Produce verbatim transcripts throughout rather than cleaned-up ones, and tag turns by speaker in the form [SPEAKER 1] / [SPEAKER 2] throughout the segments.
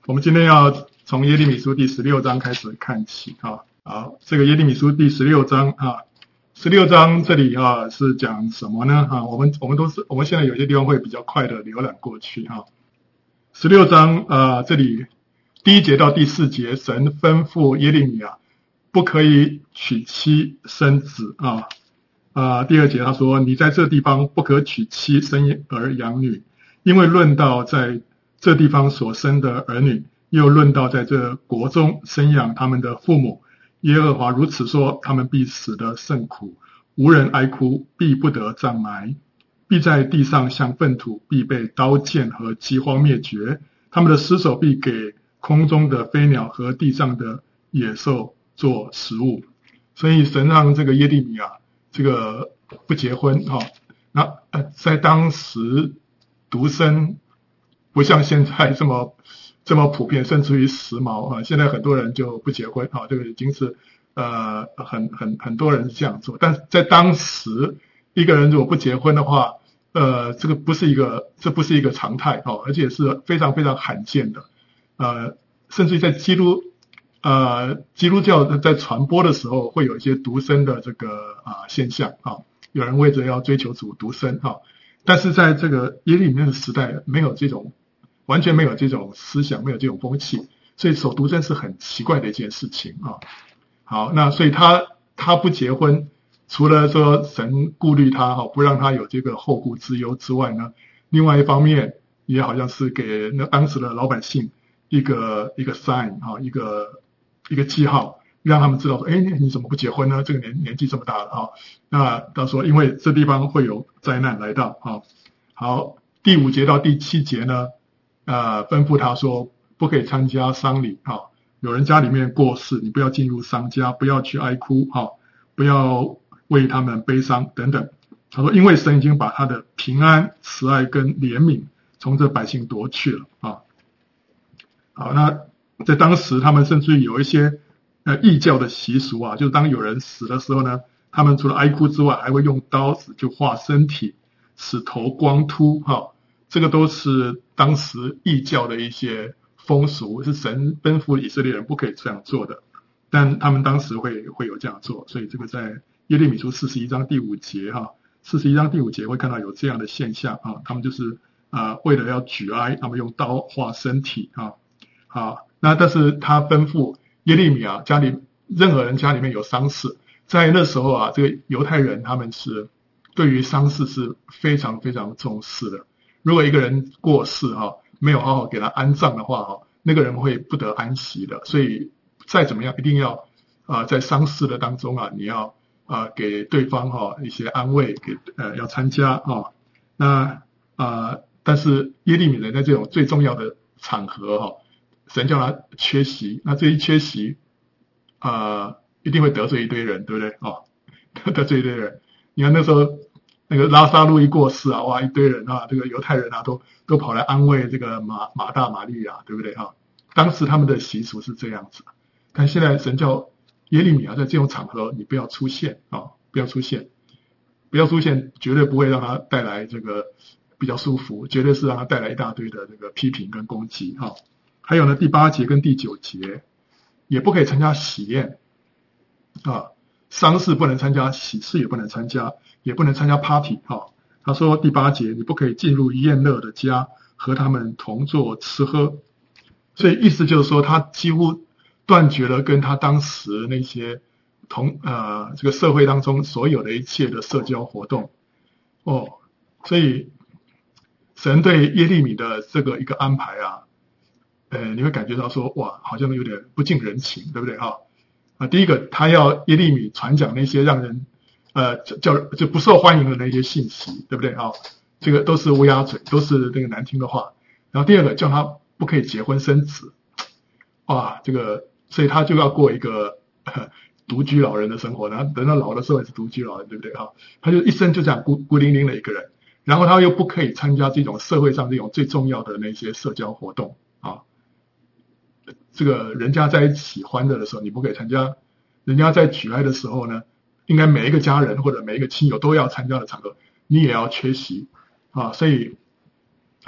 [SPEAKER 1] 我们今天要从耶利米书第十六章开始看起啊。好，这个耶利米书第十六章啊，十六章这里啊是讲什么呢？啊，我们我们都是我们现在有些地方会比较快的浏览过去哈。十六章啊，这里第一节到第四节，神吩咐耶利米啊，不可以娶妻生子啊。啊，第二节他说，你在这地方不可娶妻生儿养女，因为论到在这地方所生的儿女，又论到在这国中生养他们的父母，耶和华如此说，他们必死得甚苦，无人哀哭，必不得葬埋，必在地上像粪土，必被刀剑和饥荒灭绝，他们的尸首必给空中的飞鸟和地上的野兽做食物。所以神让这个耶利米啊，这个不结婚哈、哦，那呃在当时独生不像现在这么这么普遍，甚至于时髦啊。现在很多人就不结婚啊，这个已经是呃很很很多人是这样做。但是在当时，一个人如果不结婚的话，呃，这个不是一个这不是一个常态哦，而且是非常非常罕见的。呃，甚至于在基督呃基督教在传播的时候，会有一些独生的这个啊、呃、现象啊，有人为着要追求主独生啊，但是在这个耶利米的时代，没有这种。完全没有这种思想，没有这种风气，所以守独生是很奇怪的一件事情啊。好，那所以他他不结婚，除了说神顾虑他哈，不让他有这个后顾之忧之外呢，另外一方面也好像是给那当时的老百姓一个一个 sign 啊，一个一个记号，让他们知道说，哎，你怎么不结婚呢？这个年年纪这么大了啊。那他说，因为这地方会有灾难来到啊。好，第五节到第七节呢。呃，吩咐他说不可以参加丧礼啊，有人家里面过世，你不要进入丧家，不要去哀哭啊，不要为他们悲伤等等。他说，因为神已经把他的平安、慈爱跟怜悯从这百姓夺去了啊。好，那在当时，他们甚至于有一些呃异教的习俗啊，就是当有人死的时候呢，他们除了哀哭之外，还会用刀子就划身体，使头光秃哈。这个都是当时异教的一些风俗，是神吩咐以色列人不可以这样做的，但他们当时会会有这样做，所以这个在耶利米书四十一章第五节哈，四十一章第五节会看到有这样的现象啊，他们就是啊、呃、为了要举哀，他们用刀划身体啊，好，那但是他吩咐耶利米啊，家里任何人家里面有丧事，在那时候啊，这个犹太人他们是对于丧事是非常非常重视的。如果一个人过世哈，没有好好给他安葬的话哈，那个人会不得安息的。所以再怎么样，一定要啊、呃，在丧事的当中啊，你要啊、呃、给对方哈一些安慰，给呃要参加啊。那啊、呃，但是耶利米人在这种最重要的场合哈，神叫他缺席，那这一缺席啊、呃，一定会得罪一堆人，对不对啊？得罪一堆人。你看那时候。那个拉撒路一过世啊，哇，一堆人啊，这个犹太人啊，都都跑来安慰这个马马大、玛利亚，对不对啊？当时他们的习俗是这样子，但现在神叫耶利米啊，在这种场合你不要出现啊，不要出现，不要出现，绝对不会让他带来这个比较舒服，绝对是让他带来一大堆的这个批评跟攻击啊。还有呢，第八节跟第九节也不可以参加喜宴啊。丧事不能参加，喜事也不能参加，也不能参加 party 哈、哦。他说第八节，你不可以进入宴乐的家，和他们同坐吃喝。所以意思就是说，他几乎断绝了跟他当时那些同呃这个社会当中所有的一切的社交活动哦。所以神对耶利米的这个一个安排啊，呃，你会感觉到说，哇，好像有点不近人情，对不对哈？啊，第一个，他要耶利米传讲那些让人，呃，叫就不受欢迎的那些信息，对不对啊？这个都是乌鸦嘴，都是那个难听的话。然后第二个，叫他不可以结婚生子，哇，这个，所以他就要过一个呃独居老人的生活，然后等到老的时候也是独居老人，对不对啊？他就一生就这样孤孤零零的一个人，然后他又不可以参加这种社会上这种最重要的那些社交活动啊。这个人家在一起欢乐的时候，你不可以参加；人家在举哀的时候呢，应该每一个家人或者每一个亲友都要参加的场合，你也要缺席啊。所以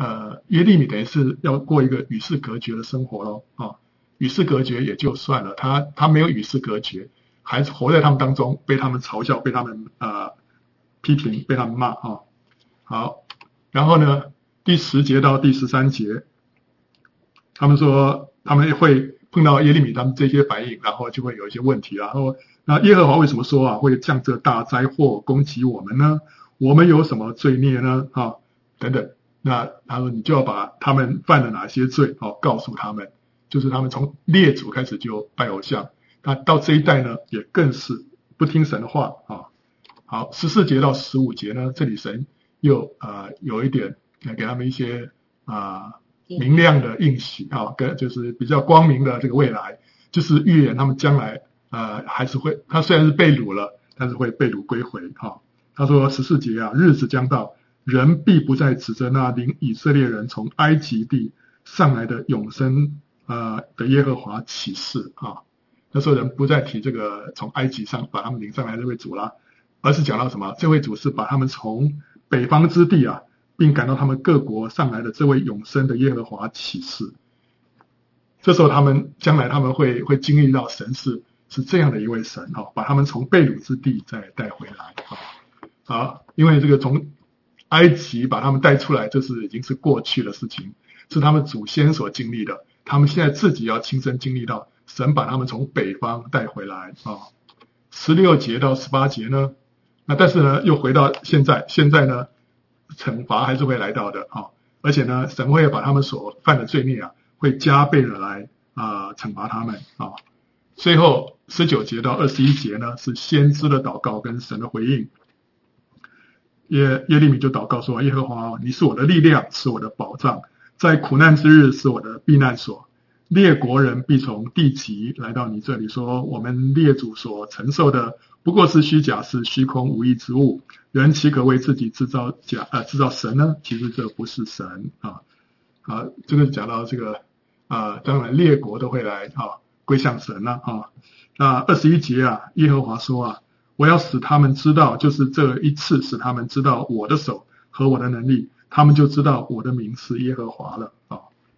[SPEAKER 1] 呃耶利米等于是要过一个与世隔绝的生活咯啊，与世隔绝也就算了，他他没有与世隔绝，还活在他们当中，被他们嘲笑，被他们呃批评，被他们骂啊。好，然后呢，第十节到第十三节，他们说他们会碰到耶利米他们这些反应，然后就会有一些问题，然后那耶和华为什么说啊会降这大灾祸攻击我们呢？我们有什么罪孽呢？啊，等等。那他说你就要把他们犯了哪些罪哦告诉他们，就是他们从列祖开始就拜偶像，那到这一代呢也更是不听神的话啊。好，十四节到十五节呢，这里神又呃有一点给他们一些啊、呃、明亮的应许啊，跟就是比较光明的这个未来，就是预言他们将来呃还是会，他虽然是被掳了，但是会被掳归回哈、啊。他说十四节啊，日子将到，人必不再指着那领以色列人从埃及地上来的永生呃的耶和华起誓啊。那时候人不再提这个从埃及上把他们领上来这位主了，而是讲到什么？这位主是把他们从北方之地啊，并赶到他们各国上来的这位永生的耶和华起誓。这时候他们将来他们会会经历到神是是这样的一位神啊，把他们从被掳之地再带回来啊。好，因为这个从埃及把他们带出来，这是已经是过去的事情，是他们祖先所经历的，他们现在自己要亲身经历到神把他们从北方带回来啊。十六节到十八节呢，那但是呢又回到现在，现在呢惩罚还是会来到的啊，而且呢神会把他们所犯的罪孽啊会加倍的来啊、呃、惩罚他们啊。最后十九节到二十一节呢是先知的祷告跟神的回应。耶耶利米就祷告说：耶和华，你是我的力量，是我的保障，在苦难之日是我的避难所。列国人必从地极来到你这里，说我们列祖所承受的不过是虚假，是虚空无益之物。人岂可为自己制造假呃制造神呢？其实这不是神啊啊！这个讲到这个啊，当然列国都会来啊归向神了啊。那二十一节啊，耶和华说啊，我要使他们知道，就是这一次使他们知道我的手和我的能力，他们就知道我的名是耶和华了啊。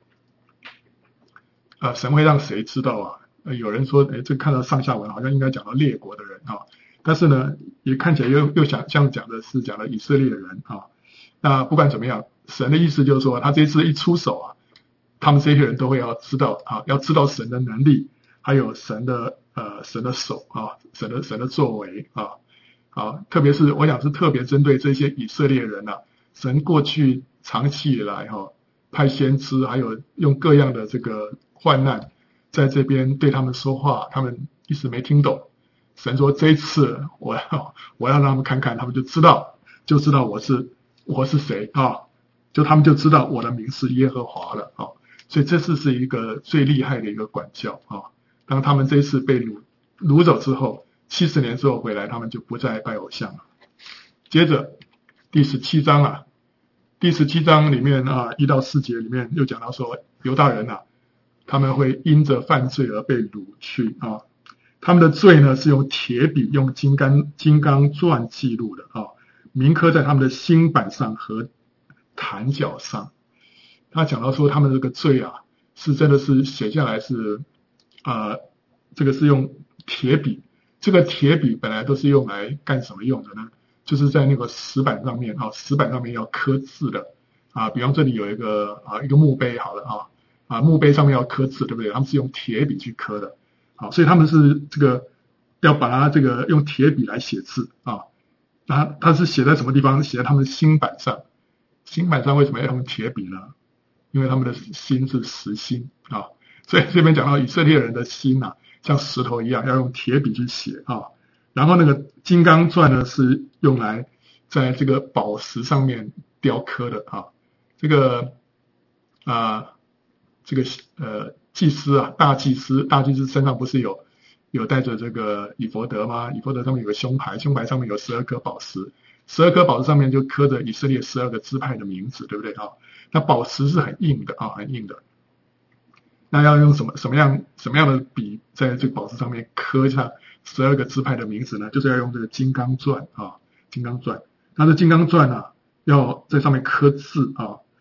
[SPEAKER 1] 呃，神会让谁知道啊？呃、有人说，哎，这看到上下文好像应该讲到列国的人啊，但是呢，也看起来又又想像讲的是讲了以色列人啊。那不管怎么样，神的意思就是说，他这次一出手啊，他们这些人都会要知道啊，要知道神的能力，还有神的呃神的手啊，神的神的作为啊啊，特别是我想是特别针对这些以色列人啊，神过去长期以来哈、啊，派先知，还有用各样的这个患难在这边对他们说话，他们一时没听懂。神说这一次我要我要让他们看看，他们就知道就知道我是我是谁啊，就他们就知道我的名是耶和华了啊。所以这次是一个最厉害的一个管教啊。当他们这一次被掳掳走之后，七十年之后回来，他们就不再拜偶像了。接着第十七章啊，第十七章里面啊一到四节里面又讲到说，犹大人啊，他们会因着犯罪而被掳去啊。他们的罪呢是用铁笔用金刚金刚钻记录的啊，铭刻在他们的心板上和坛角上。他讲到说他们这个罪啊是真的是写下来是呃这个是用铁笔，这个铁笔本来都是用来干什么用的呢？就是在那个石板上面啊，石板上面要刻字的啊，比方这里有一个啊一个墓碑好了啊啊墓碑上面要刻字，对不对？他们是用铁笔去刻的。好，所以他们是这个要把它这个用铁笔来写字啊，那它是写在什么地方？写在他们的心板上。心板上为什么要用铁笔呢？因为他们的心是实心啊，所以这边讲到以色列人的心啊，像石头一样，要用铁笔去写啊。然后那个金刚钻呢，是用来在这个宝石上面雕刻的啊。这个啊，这个呃。祭司啊，大祭司，大祭司身上不是有有带着这个以弗得吗？以弗得上面有个胸牌，胸牌上面有十二颗宝石，十二颗宝石上面就刻着以色列十二个支派的名字，对不对啊？那宝石是很硬的啊，很硬的。那要用什么什么样什么样的笔在这个宝石上面刻下十二个支派的名字呢？就是要用这个金刚钻啊，金刚钻。那这金刚钻啊，要在上面刻字啊。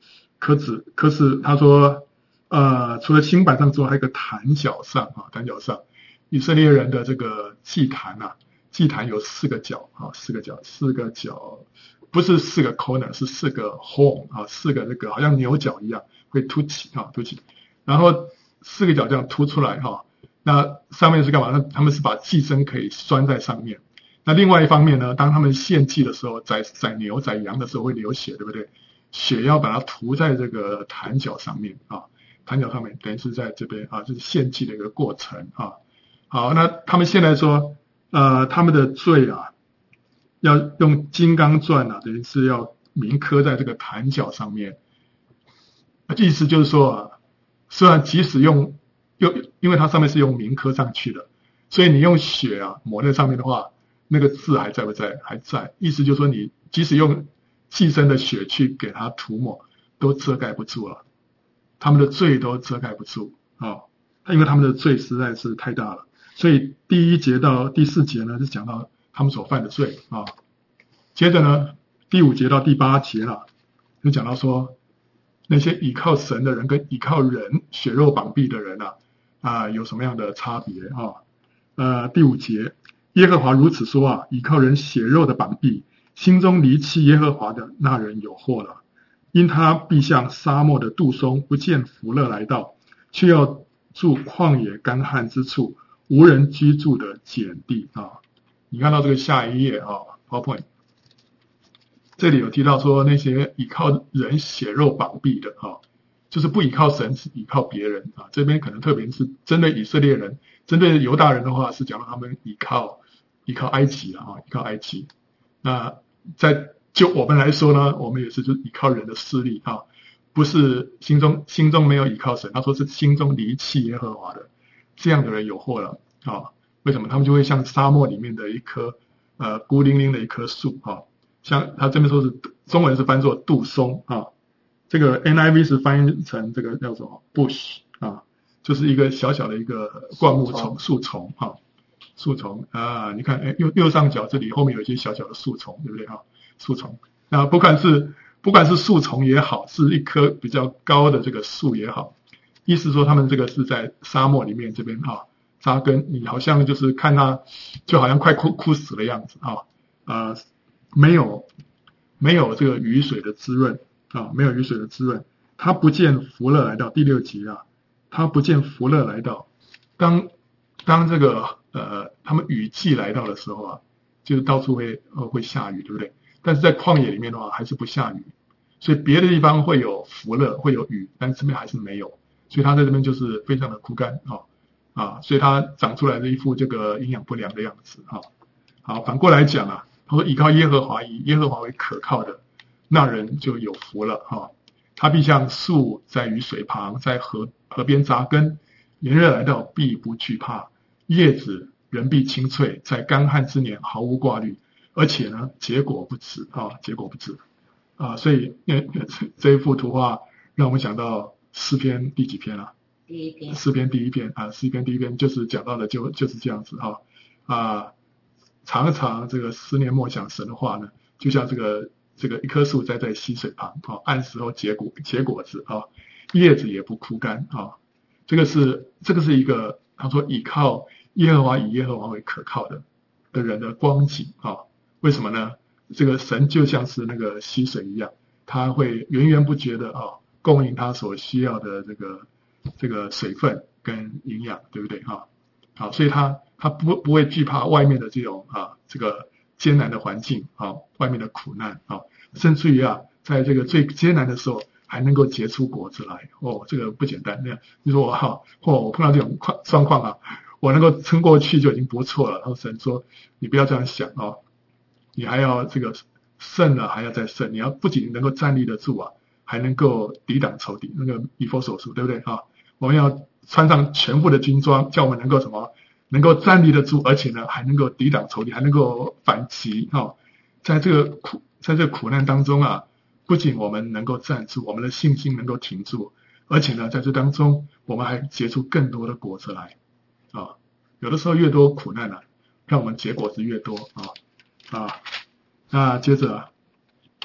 [SPEAKER 1] 可指可是他说，呃，除了新板上之外，还有一个坛角上啊，坛角上，以色列人的这个祭坛啊，祭坛有四个角啊，四个角，四个角，不是四个 corner， 是四个 horn 啊，四个这个好像牛角一样会凸起啊，凸起，然后四个角这样凸出来哈、啊，那上面是干嘛？那他们是把祭牲可以拴在上面。那另外一方面呢，当他们献祭的时候，宰宰牛宰羊的时候会流血，对不对？血要把它涂在这个坛角上面啊，坛角上面等于是在这边啊，这是献祭的一个过程啊。好，那他们现在说，呃，他们的罪啊，要用金刚钻啊，等于是要铭刻在这个坛角上面。意思就是说啊，虽然即使用用，因为它上面是用铭刻上去的，所以你用血啊抹在上面的话，那个字还在不在？还在。意思就是说，你即使用寄生的血去给它涂抹，都遮盖不住了，他们的罪都遮盖不住啊、哦，因为他们的罪实在是太大了。所以第一节到第四节呢，是讲到他们所犯的罪啊、哦。接着呢，第五节到第八节了，就讲到说，那些倚靠神的人跟倚靠人血肉绑臂的人啊，啊有什么样的差别啊、哦？呃，第五节，耶和华如此说啊，倚靠人血肉的绑臂，心中离弃耶和华的那人有祸了，因他必像沙漠的杜松，不见福乐来到，却要住旷野干旱之处，无人居住的碱地啊。你看到这个下一页啊 ，PowerPoint， 这里有提到说那些倚靠人血肉绑臂的啊，就是不倚靠神，是倚靠别人啊。这边可能特别是针对以色列人，针对犹大人的话，是讲到他们倚靠依靠埃及啊，依靠埃及。那在就我们来说呢，我们也是就是依靠人的势力啊，不是心中心中没有依靠神。他说是心中离弃耶和华的，这样的人有祸了啊。为什么？他们就会像沙漠里面的一棵呃孤零零的一棵树啊，像他这边说是中文是翻作杜松啊，这个 N I V 是翻译成这个叫什么 bush 啊，就是一个小小的一个灌木丛树丛啊。树丛啊，你看，哎，右右上角这里后面有一些小小的树丛，对不对啊？树丛，那不管是不管是树丛也好，是一棵比较高的这个树也好，意思说他们这个是在沙漠里面这边啊扎根，你好像就是看它就好像快枯枯死的样子啊，呃，没有没有这个雨水的滋润啊，没有雨水的滋润，它不见福乐来到。第六节啊，它不见福乐来到，当当这个呃，他们雨季来到的时候啊，就是到处会呃会下雨，对不对？但是在旷野里面的话，还是不下雨，所以别的地方会有福乐，会有雨，但是这边还是没有，所以它在这边就是非常的枯干啊啊，所以它长出来的一副这个营养不良的样子啊。好，反过来讲啊，他说倚靠耶和华，以耶和华为可靠的，那人就有福了哈、啊。他必像树在雨水旁，在河河边扎根，炎热来到必不惧怕。叶子人必青翠，在干旱之年毫无挂虑，而且呢，结果不止啊，结果不止啊，所以这一幅图画让我们想到诗篇第几篇啊？
[SPEAKER 2] 第一篇。
[SPEAKER 1] 诗篇第一篇啊，诗篇第一篇就是讲到的就就是这样子啊啊，常常这个思念默想神的话呢，就像这个这个一棵树栽在溪水旁啊，按时候结果结果子啊，叶子也不枯干啊，这个是这个是一个他说倚靠耶和华以耶和华为可靠的的人的光景啊，为什么呢？这个神就像是那个溪水一样，他会源源不绝的啊供应他所需要的这个这个水分跟营养，对不对啊？好，所以他他不不会惧怕外面的这种啊这个艰难的环境啊，外面的苦难啊，甚至于啊，在这个最艰难的时候还能够结出果子来，哦，这个不简单。那样，你说我哈，或、哦、我碰到这种况状况啊，我能够撑过去就已经不错了。然后神说，你不要这样想哦，你还要这个胜了还要再胜，你要不仅能够站立得住啊，还能够抵挡仇敌。那个以弗所书对不对啊？我们要穿上全部的军装，叫我们能够什么？能够站立得住，而且呢还能够抵挡仇敌，还能够反击哈、哦。在这个苦在这个苦难当中啊，不仅我们能够站住，我们的信心能够挺住，而且呢在这当中我们还结出更多的果子来啊、哦。有的时候越多苦难啊，让我们结果子越多啊啊。那接着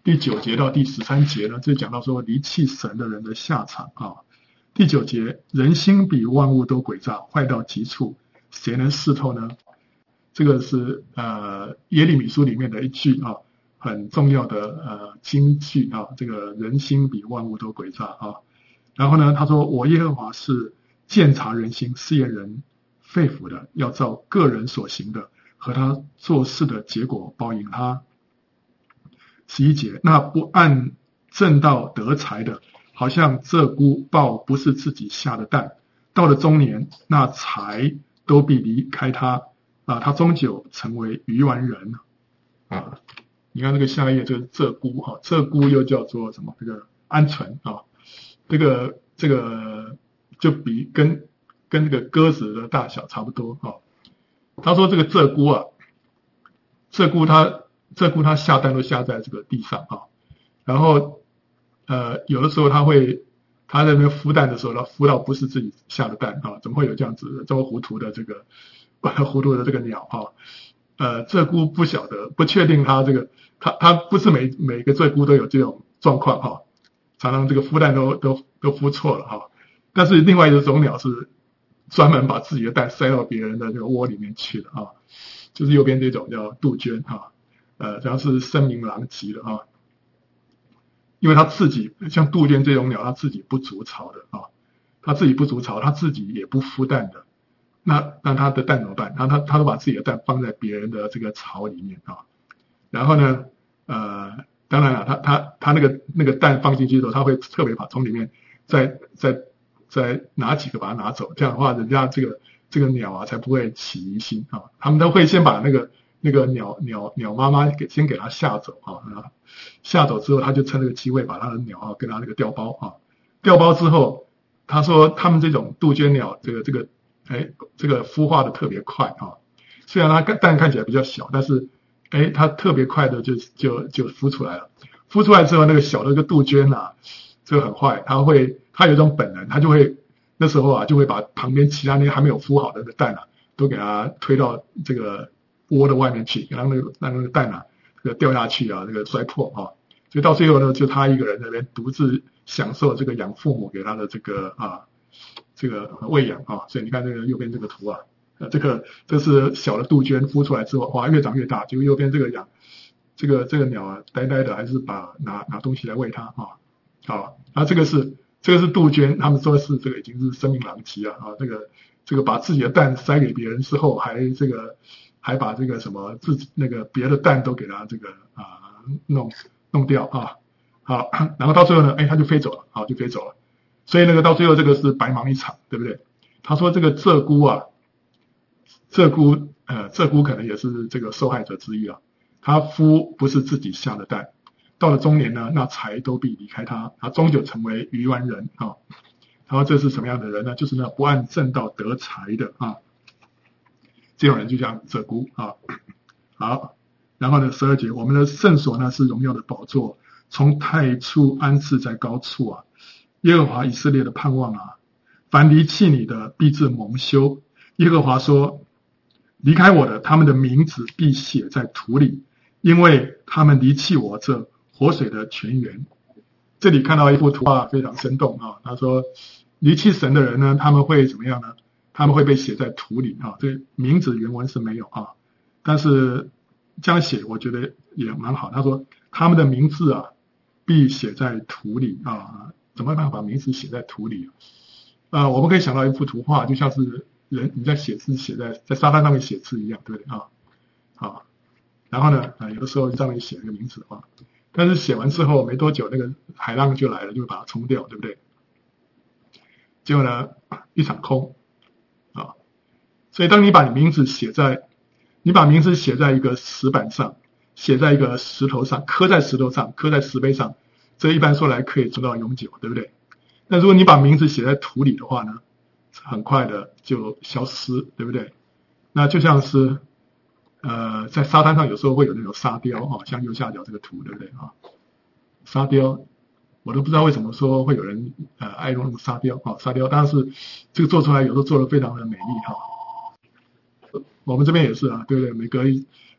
[SPEAKER 1] 第九节到第十三节呢，就讲到说离弃神的人的下场啊。第九节，人心比万物都诡诈，坏到极处，谁能识透呢？这个是呃耶利米书里面的一句啊，很重要的呃金句啊。这个人心比万物都诡诈啊。然后呢，他说：“我耶和华是鉴察人心、试验人肺腑的，要照个人所行的和他做事的结果报应他。”十一节，那不按正道得财的，好像鹧鸪抱不是自己下的蛋，到了中年，那财都必离开他啊，他终究成为愚顽人啊。你看这个下一页，这个鹧鸪哈，鹧鸪又叫做什么？这个鹌鹑啊，这个这个就比跟跟这个鸽子的大小差不多啊。他说这个鹧鸪啊，鹧鸪它鹧鸪它下蛋都下在这个地上啊，然后呃有的时候它会它在那边孵蛋的时候，它孵到不是自己下的蛋啊，怎么会有这样子这么糊涂的这个糊涂的这个鸟啊？呃，鹧鸪不晓得，不确定它这个它它不是每每个鹧鸪都有这种状况哈、啊，常常这个孵蛋都都都孵错了哈、啊。但是另外一种鸟是专门把自己的蛋塞到别人的这个窝里面去的啊，就是右边这种叫杜鹃啊。呃，然后是声名狼藉的啊，因为他自己像杜鹃这种鸟，他自己不筑巢的啊，他自己不筑巢，他自己也不孵蛋的，那那他的蛋怎么办？然后他他都把自己的蛋放在别人的这个巢里面啊，然后呢，呃，当然了，他他他那个那个蛋放进去的时候，他会特别把从里面再再再拿几个把它拿走，这样的话，人家这个这个鸟啊才不会起疑心啊，他们都会先把那个。那个鸟鸟鸟妈妈给先给它吓走啊，吓走之后，他就趁这个机会把他的鸟啊跟他那个调包啊，调包之后，他说他们这种杜鹃鸟，这个这个哎这个孵化的特别快啊，虽然它蛋看起来比较小，但是哎它特别快的就就就孵出来了，孵出来之后，那个小的这个杜鹃啊，这个很坏，它会它有一种本能，它就会那时候啊就会把旁边其他那些还没有孵好的那个蛋啊，都给它推到这个窝的外面去，让那个让那个蛋啊，这个掉下去啊，这个摔破啊，所以到最后呢，就他一个人在那边独自享受这个养父母给他的这个啊，这个喂养啊。所以你看这个右边这个图啊，呃，这个这是小的杜鹃孵出来之后，哇，越长越大，就右边这个养这个这个鸟啊，呆呆的还是把拿拿东西来喂它啊，好，然后这个是这个是杜鹃，他们说是这个已经是声名狼藉啊，啊，这个这个把自己的蛋塞给别人之后，还这个。还把这个什么自己那个别的蛋都给它这个啊弄弄掉啊，好，然后到最后呢，哎，它就飞走了，好，就飞走了。所以那个到最后这个是白忙一场，对不对？他说这个鹧鸪啊，鹧鸪呃鹧鸪可能也是这个受害者之一啊。他孵不是自己下的蛋，到了中年呢，那财都必离开他，他终究成为愚顽人啊。然后这是什么样的人呢？就是那不按正道得财的啊。这种人就叫鹧鸪啊，好，然后呢，十二节，我们的圣所呢是荣耀的宝座，从太初安置在高处啊，耶和华以色列的盼望啊，凡离弃你的必致蒙羞。耶和华说，离开我的，他们的名字必写在土里，因为他们离弃我这活水的泉源。这里看到一幅图画非常生动啊，他说离弃神的人呢，他们会怎么样呢？他们会被写在土里啊，这名字原文是没有啊，但是这样写我觉得也蛮好。他说他们的名字啊必写在土里啊，怎么办法把名字写在土里啊、呃？我们可以想到一幅图画，就像是人你在写字写在在沙滩上面写字一样，对不对啊？好，然后呢，啊有的时候上面写一个名字啊，但是写完之后没多久，那个海浪就来了，就会把它冲掉，对不对？结果呢，一场空。啊，所以当你把你名字写在，你把名字写在一个石板上，写在一个石头上，刻在石头上，刻在石碑上，这一般说来可以做到永久，对不对？那如果你把名字写在土里的话呢，很快的就消失，对不对？那就像是呃，在沙滩上有时候会有那种沙雕啊，像右下角这个图，对不对啊？沙雕。我都不知道为什么说会有人呃爱用那种沙雕啊，沙雕，但是这个做出来有时候做的非常的美丽哈。我们这边也是啊，对不对？每隔一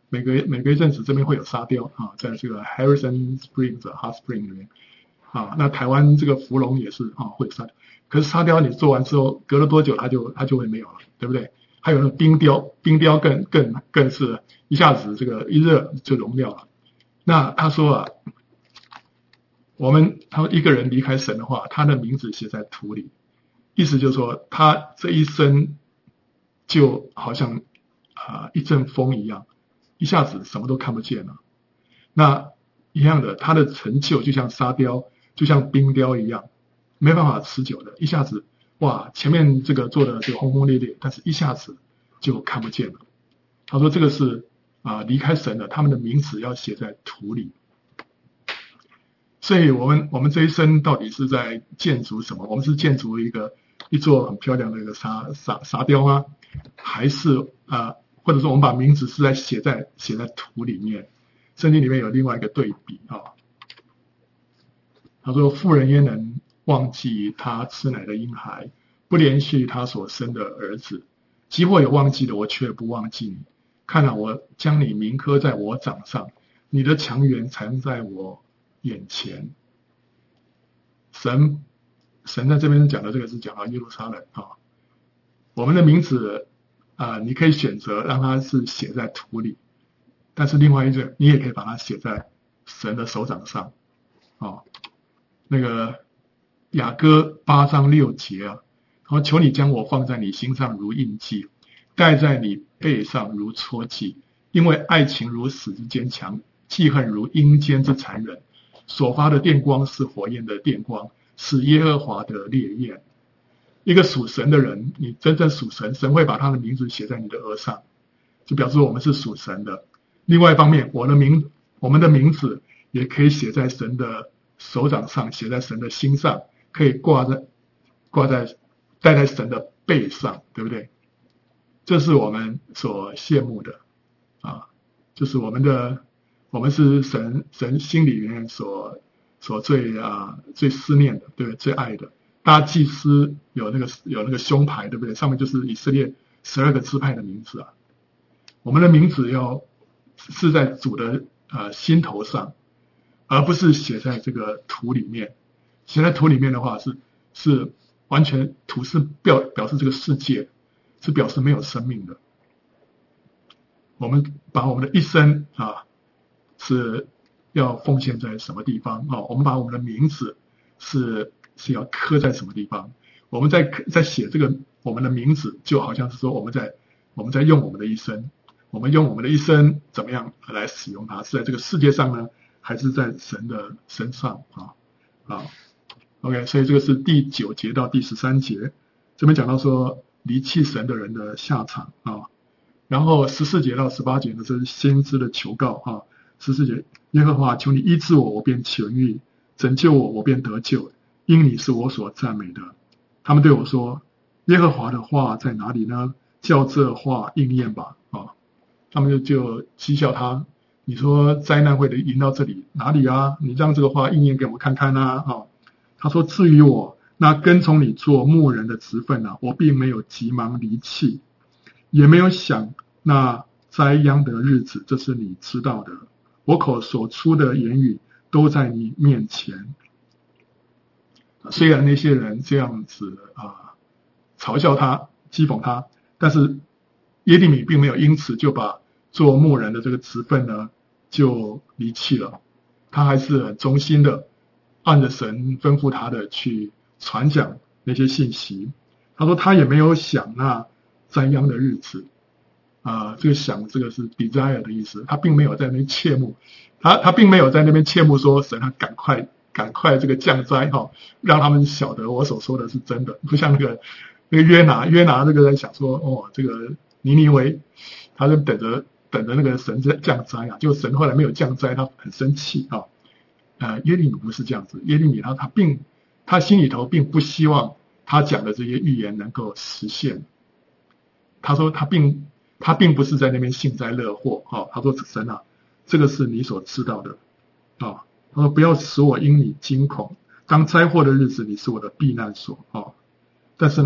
[SPEAKER 1] 每隔每隔一阵子这边会有沙雕啊，在这个 Harrison Springs Hot Spring 里面啊，那台湾这个福隆也是啊会有沙雕，可是沙雕你做完之后，隔了多久它就它就会没有了，对不对？还有那个冰雕，冰雕更更更是一下子这个一热就融掉了。那他说啊，我们他说一个人离开神的话，他的名字写在土里，意思就是说他这一生就好像啊、呃、一阵风一样，一下子什么都看不见了。那一样的，他的成就就像沙雕，就像冰雕一样，没办法持久的，一下子哇，前面这个做的这个轰轰烈烈，但是一下子就看不见了。他说这个是啊、呃、离开神的，他们的名字要写在土里。所以我们我们这一生到底是在建筑什么？我们是建筑一个一座很漂亮的一个沙沙沙雕吗？还是啊、呃，或者说我们把名字是在写在写在土里面？圣经里面有另外一个对比啊。他说：“妇人焉能忘记她吃奶的婴孩，不连续她所生的儿子？即或有忘记的，我却不忘记你。看啊，我将你铭刻在我掌上，你的强援藏在我眼前。”神，神在这边讲的这个是讲到耶路撒冷啊。我们的名字啊、呃，你可以选择让它是写在土里，但是另外一个，你也可以把它写在神的手掌上啊。那个雅歌八章六节啊，然后求你将我放在你心上如印记，戴在你背上如戳记，因为爱情如死之坚强，记恨如阴间之残忍。所发的电光是火焰的电光，是耶和华的烈焰。一个属神的人，你真正属神，神会把他的名字写在你的额上，就表示我们是属神的。另外一方面，我的名，我们的名字也可以写在神的手掌上，写在神的心上，可以挂在挂在戴在神的背上，对不对？这是我们所羡慕的啊，就是我们的我们是神神心里面所所最啊最思念的，对不对？最爱的。大家祭司有那个有那个胸牌，对不对？上面就是以色列十二个支派的名字啊。我们的名字要是在主的呃心头上，而不是写在这个土里面。写在土里面的话是，是完全土是表表示这个世界，是表示没有生命的。我们把我们的一生啊，是要奉献在什么地方啊？我们把我们的名字是是要刻在什么地方？我们在在写这个我们的名字，就好像是说我们在我们在用我们的一生，我们用我们的一生怎么样来使用它？是在这个世界上呢，还是在神的身上啊？啊 ，OK， 所以这个是第九节到第十三节，这边讲到说离弃神的人的下场啊。然后十四节到十八节呢，这是先知的求告啊。十四节，耶和华，求你医治我，我便痊愈；拯救我，我便得救，因你是我所赞美的。他们对我说：耶和华的话在哪里呢？叫这话应验吧啊！他们就就讥笑他，你说灾难会临到这里哪里啊？你让这个话应验给我们看看啊！啊，他说：至于我，那跟从你做牧人的职分啊，我并没有急忙离弃，也没有想那灾殃的日子，这是你知道的。我口所出的言语都在你面前。虽然那些人这样子啊嘲笑他、讥讽他，但是耶利米并没有因此就把做牧人的这个职分呢就离弃了，他还是很忠心的按着神吩咐他的去传讲那些信息。他说他也没有想那灾殃的日子。啊、呃，这个想这个是 desire 的意思，他并没有在那边切慕，他他并没有在那边切慕说神他赶快赶快这个降灾哈、哦，让他们晓得我所说的是真的，不像那个那个约拿约拿这个在想说哦这个尼尼微，他就等着等着那个神降灾啊，就神后来没有降灾，他很生气啊。呃，耶利米不是这样子，耶利米他他并他心里头并不希望他讲的这些预言能够实现，他说他并。他并不是在那边幸灾乐祸啊、哦，他说神啊，这个是你所知道的啊、哦。他说不要使我因你惊恐，当灾祸的日子，你是我的避难所啊、哦。但是呢，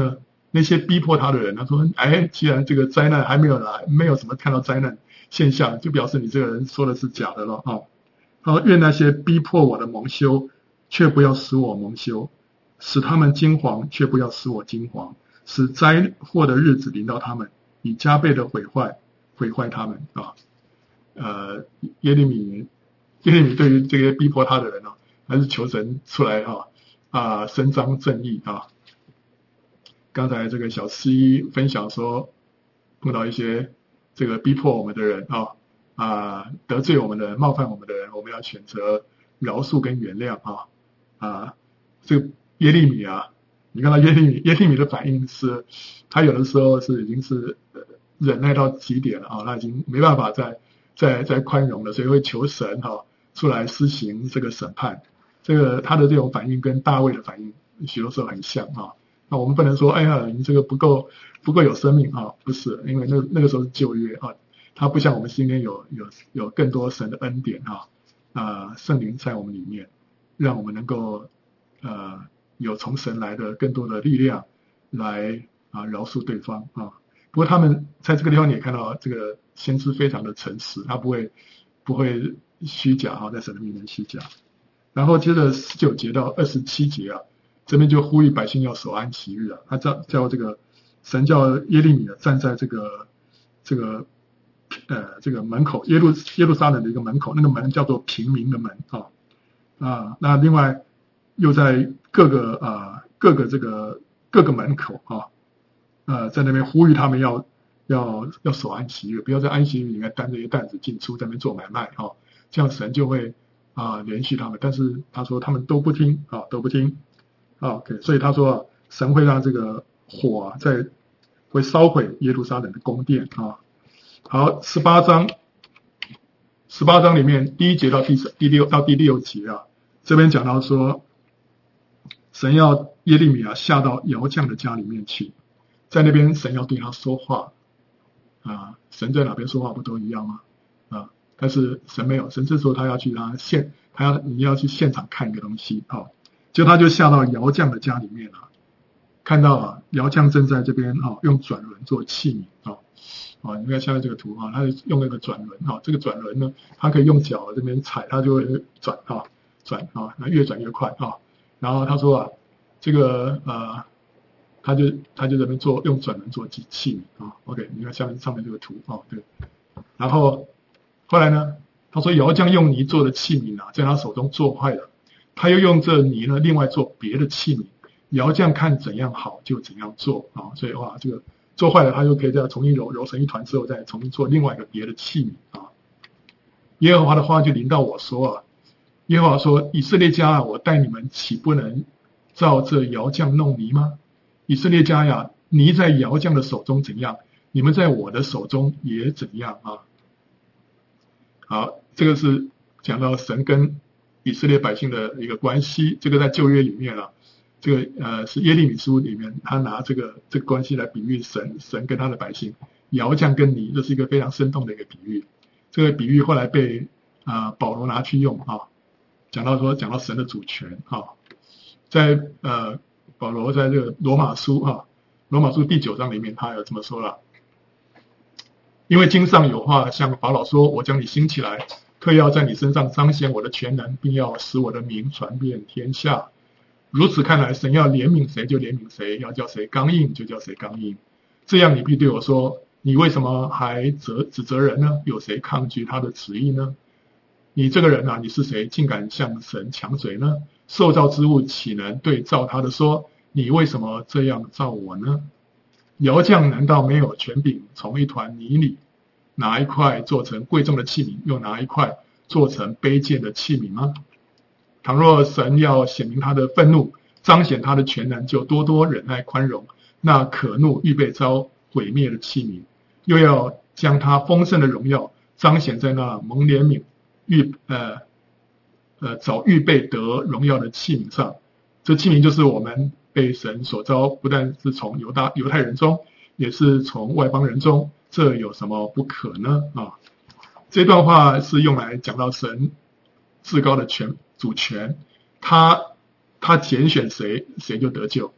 [SPEAKER 1] 那些逼迫他的人，他说：“哎，既然这个灾难还没有来，没有什么看到灾难现象，就表示你这个人说的是假的了啊。”他说：“愿那些逼迫我的蒙羞，却不要使我蒙羞；使他们惊惶，却不要使我惊惶；使灾祸的日子临到他们，以加倍的毁坏毁坏他们啊。”呃，耶利米，耶利米对于这些逼迫他的人啊，还是求神出来啊啊伸张正义啊。刚才这个小 C 分享说，碰到一些这个逼迫我们的人啊啊得罪我们的人、冒犯我们的人，我们要选择饶恕跟原谅啊啊。这个耶利米啊，你看到耶利米，耶利米的反应是，他有的时候是已经是忍耐到极点了啊，他已经没办法再再再宽容了，所以会求神哈、啊、出来施行这个审判。这个他的这种反应跟大卫的反应许多时候很像啊。那我们不能说，哎呀，你这个不够不够有生命啊，不是，因为那那个时候是旧约啊，它不像我们今天有有有更多神的恩典啊啊，圣灵在我们里面，让我们能够呃有从神来的更多的力量来啊饶恕对方啊。不过他们在这个地方你也看到，这个先知非常的诚实，他不会不会虚假啊，在神的面前虚假。然后接着十九节到二十七节啊。这边就呼吁百姓要守安息日啊，他叫叫这个神叫耶利米啊站在这个这个呃这个门口，耶路耶路撒冷的一个门口，那个门叫做平民的门啊啊。那另外又在各个啊各个这个各个门口啊呃在那边呼吁他们要要要守安息日，不要在安息日里面担着一个担子进出，在那边做买卖啊，这样神就会啊连续他们。但是他说他们都不听啊，都不听。OK， 所以他说、啊、神会让这个火、啊、在会烧毁耶路撒冷的宫殿啊。好，十八章，十八章里面第一节到第第六到第六节啊，这边讲到说，神要耶利米啊下到窑匠的家里面去，在那边神要对他说话啊。神在哪边说话不都一样吗？啊，但是神没有，神这时候他要去他现，他要你要去现场看一个东西啊。就他就下到窑匠的家里面啊，看到啊窑匠正在这边啊用转轮做器皿啊啊，你看下面这个图啊，他用那个转轮啊，这个转轮呢，他可以用脚这边踩，它就会转啊转啊，那越转越快啊。然后他说啊，这个呃，他就他就这边做用转轮做器器皿啊。OK， 你看下面上面这个图啊，对。然后后来呢，他说窑匠用泥做的器皿啊，在他手中做坏了。他又用这泥呢，另外做别的器皿，窑匠看怎样好就怎样做啊，所以哇，这个做坏了，他又可以再重新揉揉成一团之后，再重新做另外一个别的器皿啊。耶和华的话就临到我说啊，耶和华说：以色列家啊，我待你们岂不能照这窑匠弄泥吗？以色列家呀，泥在窑匠的手中怎样，你们在我的手中也怎样啊。好，这个是讲到神跟以色列百姓的一个关系，这个在旧约里面啊，这个呃是耶利米书里面，他拿这个这个关系来比喻神神跟他的百姓，窑匠跟泥，这是一个非常生动的一个比喻。这个比喻后来被啊、呃、保罗拿去用啊，讲到说讲到神的主权啊，在呃保罗在这个罗马书啊罗马书第九章里面，他有这么说了，因为经上有话向法老说，我将你兴起来，特要在你身上彰显我的全能，并要使我的名传遍天下。如此看来，神要怜悯谁就怜悯谁，要叫谁刚硬就叫谁刚硬。这样你必对我说，你为什么还责指责人呢？有谁抗拒他的旨意呢？你这个人啊，你是谁，竟敢向神抢嘴呢？受造之物岂能对造他的说，你为什么这样造我呢？窑匠难道没有权柄从一团泥里拿一块做成贵重的器皿，又拿一块做成卑贱的器皿吗？倘若神要显明他的愤怒，彰显他的全能，就多多忍耐宽容那可怒预备遭毁灭的器皿，又要将他丰盛的荣耀彰显在那蒙怜悯预呃呃早预备得荣耀的器皿上。这器皿就是我们被神所召，不但是从犹大犹太人中，也是从外邦人中，这有什么不可呢？啊，这段话是用来讲到神至高的权主权，他他拣选谁，谁就得救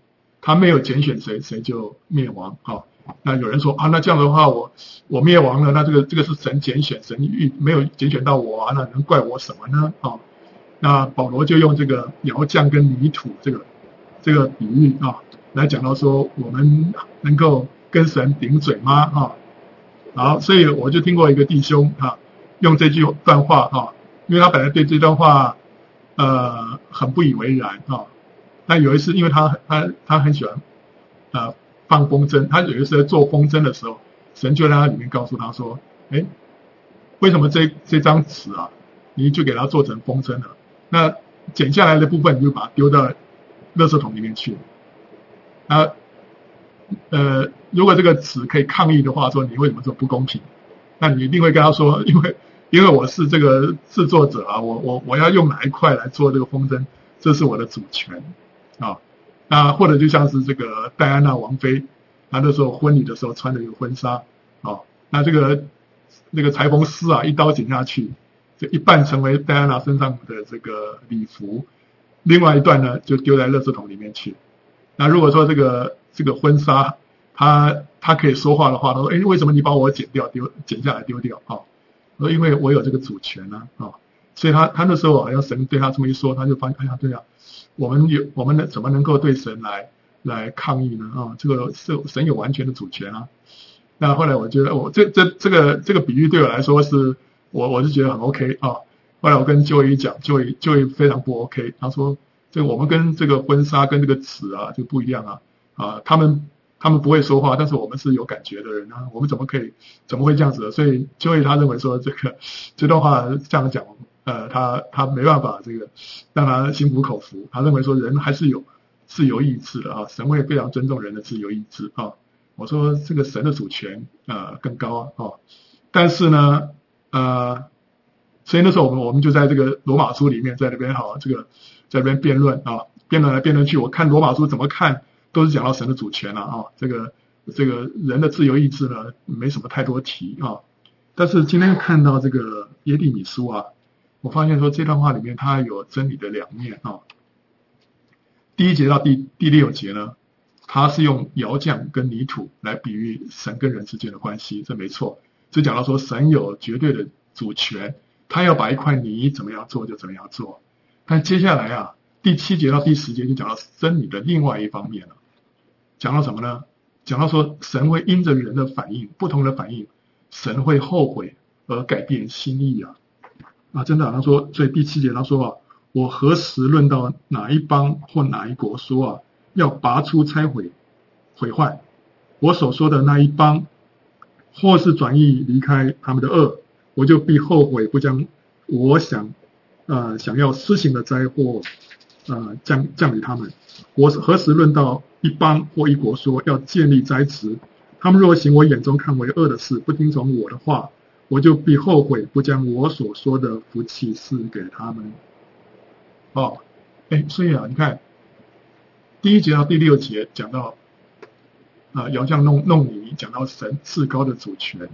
[SPEAKER 1] 他没有拣选谁，谁就灭亡啊。那有人说啊，那这样的话我我灭亡了，那这个这个是神拣选，神预没有拣选到我啊，那能怪我什么呢？啊，那保罗就用这个窑匠跟泥土这个这个比喻啊，来讲到说我们能够跟神顶嘴吗？啊，好，所以我就听过一个弟兄啊，用这句段话啊，因为他本来对这段话呃很不以为然啊，那有一次因为他他他很喜欢呃放风筝，他有一次在做风筝的时候，神就在他里面告诉他说，哎，为什么这这张纸啊，你就给它做成风筝了？那剪下来的部分你就把它丢到垃圾桶里面去。啊，呃，如果这个纸可以抗议的话，说你为什么说不公平？那你一定会跟他说，因为因为我是这个制作者啊，我我我要用哪一块来做这个风筝，这是我的主权啊。那或者就像是这个戴安娜王妃，她那时候婚礼的时候穿的一个婚纱啊，那这个那个裁缝师啊，一刀剪下去，这一半成为戴安娜身上的这个礼服，另外一段呢就丢在垃圾桶里面去。那如果说这个这个婚纱，他他可以说话的话，他说：“哎，为什么你把我剪掉丢剪下来丢掉啊？”说因为我有这个主权呢啊，所以他他那时候好像神对他这么一说，他就发现，哎呀，对啊，我们有我们怎么能够对神来来抗议呢啊？这个是神有完全的主权啊。那后来我觉得我这这这个这个比喻对我来说是我我是觉得很 OK 啊。后来我跟就医讲，就医就医非常不 OK， 他说这个我们跟这个婚纱跟这个纸啊就不一样啊啊，他们他们不会说话，但是我们是有感觉的人啊，我们怎么可以怎么会这样子的？所以就医他认为说这个这段话这样讲，呃，他他没办法这个让他心服口服，他认为说人还是有自由意志的啊，神会非常尊重人的自由意志啊。我说这个神的主权呃更高啊，哦，但是呢呃，所以那时候我们我们就在这个罗马书里面在那边好这个在那边辩论啊，辩论来辩论去，我看罗马书怎么看都是讲到神的主权了 啊, 啊，这个这个人的自由意志呢没什么太多提啊，但是今天看到这个耶利米书啊，我发现说这段话里面它有真理的两面啊。第一节到第第六节呢，他是用窑匠跟泥土来比喻神跟人之间的关系，这没错。就讲到说神有绝对的主权，他要把一块泥怎么样做就怎么样做。但接下来啊，第七节到第十节就讲到真理的另外一方面了。讲到什么呢？讲到说神会因着人的反应，不同的反应，神会后悔而改变心意啊。啊，真的他说，所以第七节他说啊，我何时论到哪一邦或哪一国说啊，要拔出拆毁毁坏我所说的那一邦，或是转移离开他们的恶，我就必后悔不将我想呃想要施行的灾祸呃降降于他们。我何时论到一邦或一国说要建立斋祠，他们若行我眼中看为恶的事，不听从我的话，我就必后悔不将我所说的福气赐给他们。哦，哎，所以啊，你看第一节到第六节讲到啊，窑匠弄弄泥，讲到神至高的主权。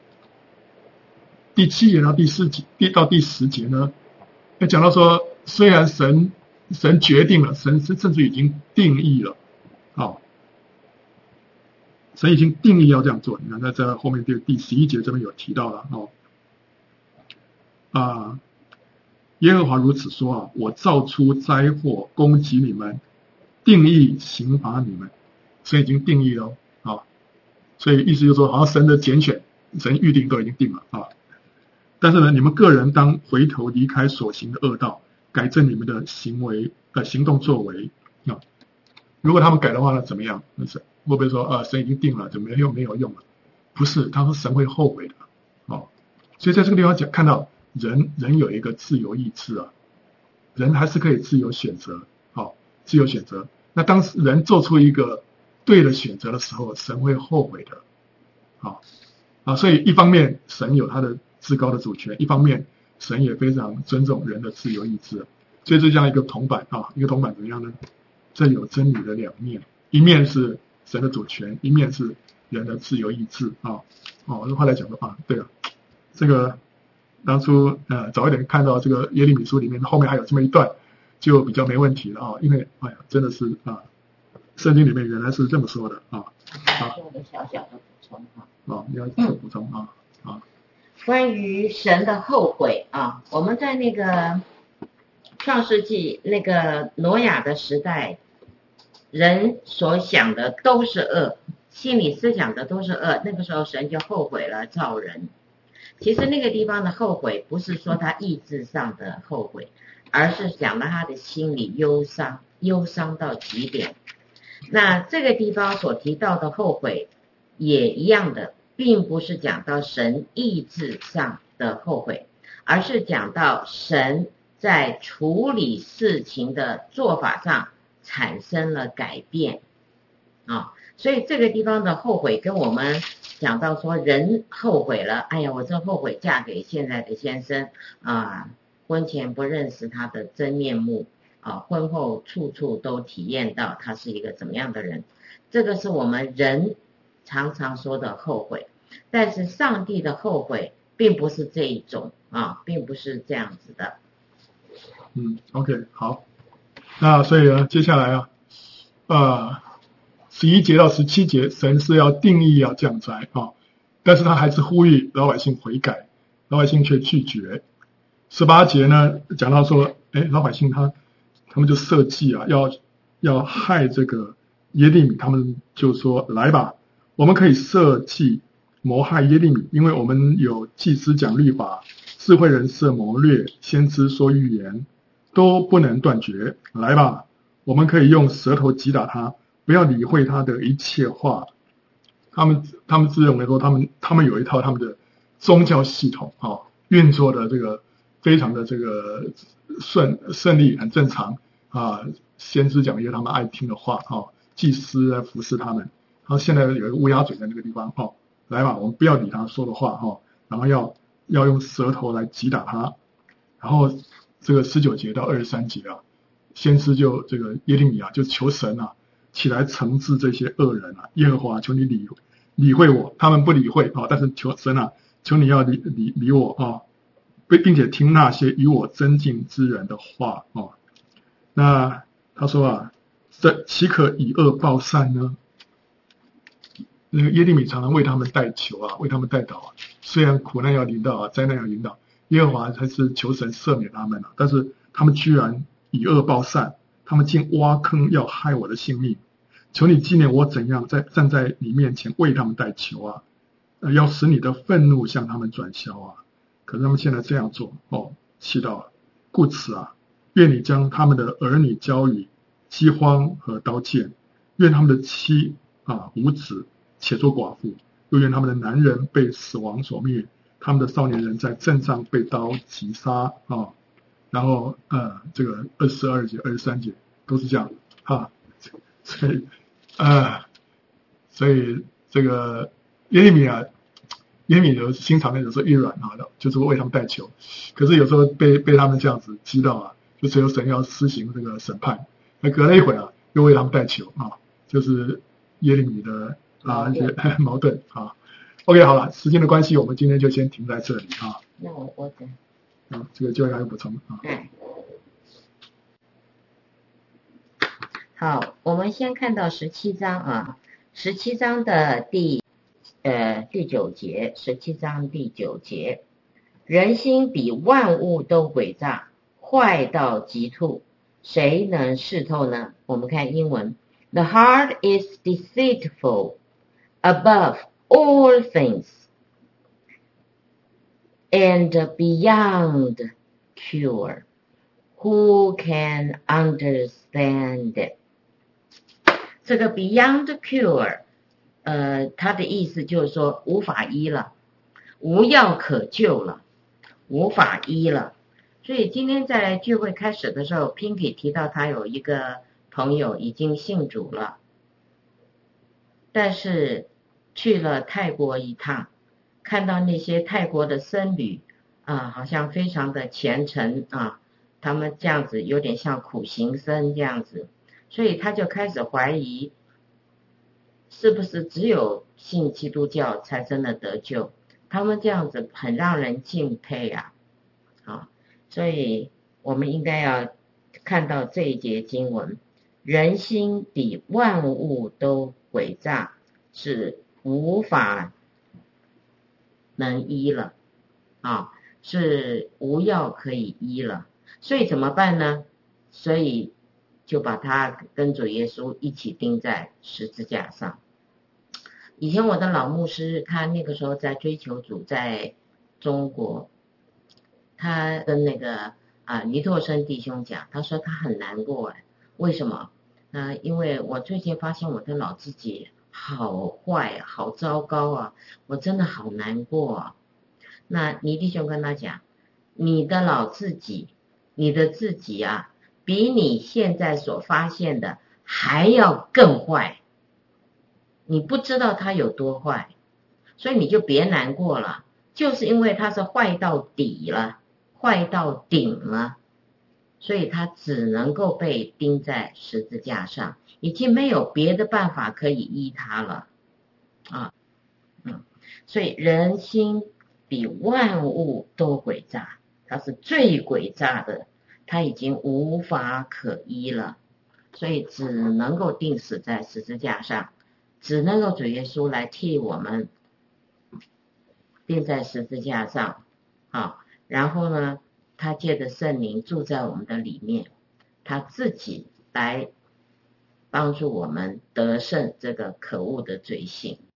[SPEAKER 1] 第七节到第四节，第到第十节呢，要讲到说，虽然神神决定了，神甚至已经定义了，哦，神已经定义要这样做。你看，在这后面第第十一节这边有提到了哦，啊，耶和华如此说啊，我造出灾祸攻击你们，定义刑罚你们。神已经定义了啊，所以意思就是说，好像神的拣选，神预定都已经定了啊。但是呢，你们个人当回头离开所行的恶道，改正你们的行为呃行动作为啊。如果他们改的话呢，怎么样？那是会不会说啊，神已经定了，就没有没有用了？不是，他说神会后悔的哦。所以在这个地方讲，看到人人有一个自由意志啊，人还是可以自由选择，好，自由选择。那当人做出一个对的选择的时候，神会后悔的，好啊，所以一方面神有他的至高的主权，一方面神也非常尊重人的自由意志，所以这样一个铜板啊，一个铜板怎么样呢？这有真理的两面，一面是神的主权，一面是人的自由意志啊。哦，后来讲的话，对了，这个当初呃早一点看到这个耶利米书里面后面还有这么一段，就比较没问题了啊，因为哎呀真的是啊。 圣经里面原来是这么说的啊。好，
[SPEAKER 2] 做个小小的补充啊。
[SPEAKER 1] 哦，你要做补充啊啊。
[SPEAKER 2] 关于神的后悔啊，我们在那个创世纪那个挪亚的时代，人所想的都是恶，心里思想的都是恶，那个时候神就后悔了造人。其实那个地方的后悔不是说他意志上的后悔，而是讲到他的心里忧伤，忧伤到极点。那这个地方所提到的后悔也一样的，并不是讲到神意志上的后悔，而是讲到神在处理事情的做法上产生了改变啊。所以这个地方的后悔跟我们讲到说人后悔了，哎呀，我真后悔嫁给现在的先生啊，婚前不认识他的真面目啊，婚后处处都体验到他是一个怎么样的人，这个是我们人常常说的后悔。但是上帝的后悔并不是这一种啊，并不是这样子的。
[SPEAKER 1] 嗯 ，OK， 好。那所以呢，接下来啊，呃，十一节到十七节，神是要定义要降灾啊，但是他还是呼吁老百姓悔改，老百姓却拒绝。十八节呢，讲到说，哎，老百姓他他们就设计啊，要要害这个耶利米，他们就说来吧，我们可以设计谋害耶利米，因为我们有祭司讲律法，智慧人设谋略，先知说预言，都不能断绝。来吧，我们可以用舌头击打他，不要理会他的一切话。他们他们自认为说，他们他们有一套他们的宗教系统啊，运作的这个非常的这个顺顺利，很正常啊。先知讲一些他们爱听的话啊，祭司来服侍他们。然后现在有一个乌鸦嘴在那个地方哦，来吧，我们不要理他说的话哦，然后要要用舌头来击打他。然后这个十九节到二十三节啊，先知就这个耶利米啊，就求神啊起来惩治这些恶人啊，耶和华求你理理会我，他们不理会啊，但是求神啊，求你要理理理我啊，并并且听那些与我争竞之人的话啊。那他说啊，这岂可以恶报善呢？那个耶利米常常为他们代求啊，为他们代祷啊。虽然苦难要临到啊，灾难要临到，耶和华还是求神赦免他们啊。但是他们居然以恶报善，他们竟挖坑要害我的性命。求你纪念我怎样在站在你面前为他们代求啊，呃、要使你的愤怒向他们转消啊。可是他们现在这样做哦，气到了。故此啊，愿你将他们的儿女交与饥荒和刀剑，愿他们的妻啊无子且做寡妇，又愿他们的男人被死亡所灭，他们的少年人在阵上被刀击杀啊。然后呃，这个二十二节、二十三节都是这样啊。所以呃，所以这个耶利米啊，耶利米有心肠呢，有时候一软啊，就是为他们代求，可是有时候被被他们这样子激到啊，就只有神要施行这个审判。那隔了一会儿啊，又为他们代求啊，就是耶利米的啊一些矛盾啊。OK， 好了，时间的关系，我们今天就先停在这里啊。
[SPEAKER 2] 那我我等。
[SPEAKER 1] 啊，这个就要有补充啊。
[SPEAKER 2] 嗯。好，我们先看到十七章啊，十七章的第呃第九节，十七章第九节，人心比万物都诡诈，坏到极处，谁能识透呢？我们看英文 ，The heart is deceitful above all things and beyond cure. Who can understand it?这个 beyond cure， 呃，它的意思就是说无法医了，无药可救了，无法医了。所以今天在聚会开始的时候 ，Pinky 提到他有一个朋友已经信主了，但是去了泰国一趟，看到那些泰国的僧侣啊，好像非常的虔诚啊，他们这样子有点像苦行僧这样子。所以他就开始怀疑，是不是只有信基督教才真的得救？他们这样子很让人敬佩啊！啊，所以我们应该要看到这一节经文， 人心比万物都诡诈，是无法能医了啊，是无药可以医了。所以怎么办呢？所以就把他跟主耶稣一起钉在十字架上。以前我的老牧师，他那个时候在追求主，在中国，他跟那个啊尼拓生弟兄讲，他说他很难过哎，为什么？呃，因为我最近发现我的老自己好坏，好糟糕啊，我真的好难过啊。那尼弟兄跟他讲，你的老自己，你的自己啊，比你现在所发现的还要更坏。你不知道他有多坏，所以你就别难过了，就是因为他是坏到底了，坏到顶了，所以他只能够被钉在十字架上，已经没有别的办法可以医他了啊，嗯，所以人心比万物都诡诈，它是最诡诈的，它已经无法可医了，所以只能够钉死在十字架上，只能够主耶稣来替我们钉在十字架上，好，然后呢，他借着圣灵住在我们的里面，他自己来帮助我们得胜这个可恶的罪性。